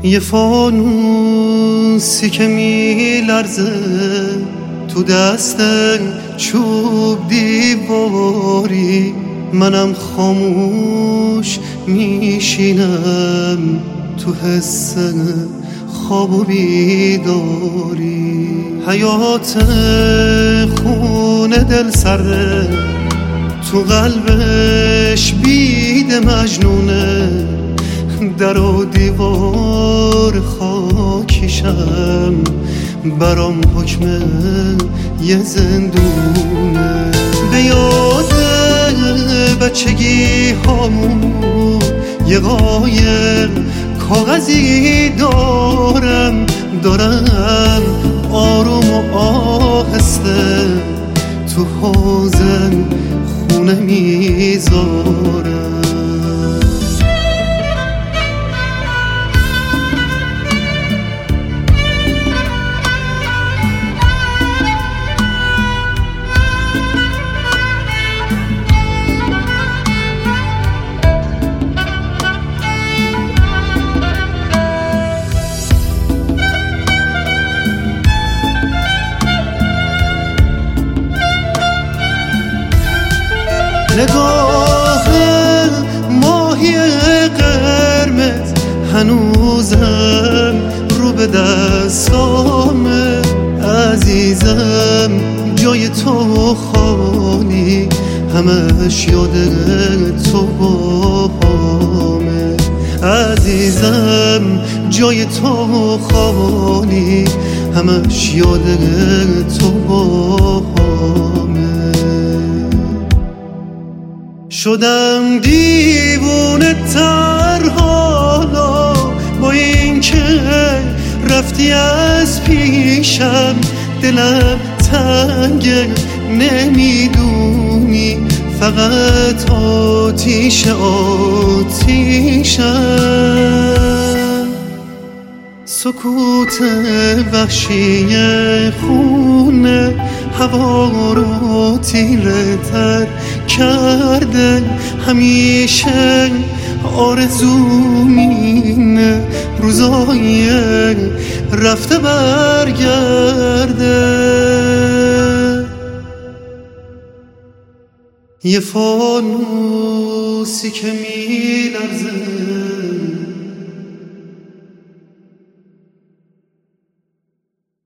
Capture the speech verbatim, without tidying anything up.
یه فانوسی که میلرزه تو دست چوب دیواری، منم خاموش میشینم تو حس خواب و بیداری. حیات خونه دل سره، تو قلبش بید مجنونه، در و دیوار خاکیشم برام حکم یه زندونه. به یاد بچگی هامون یه قایق کاغذی دارم، دارم آروم و آهسته تو حوضن خونه میذارم. نگاه ماهی قرمز هنوزم رو به دستامه، عزیزم جای تو خالی، همش یاد تو باهامه. عزیزم جای تو خالی، همش یاد تو باهامه. شدم دیوونه تر حالا با این که رفتی از پیشم، دلم تنگه نمیدونی فقط آتیش آتیشم. سکوت وحشی خونه هوا رو تیره تر کرده، همیشه آرزوم اینه روزای رفته برگرده. یه فانوسی که میلرزه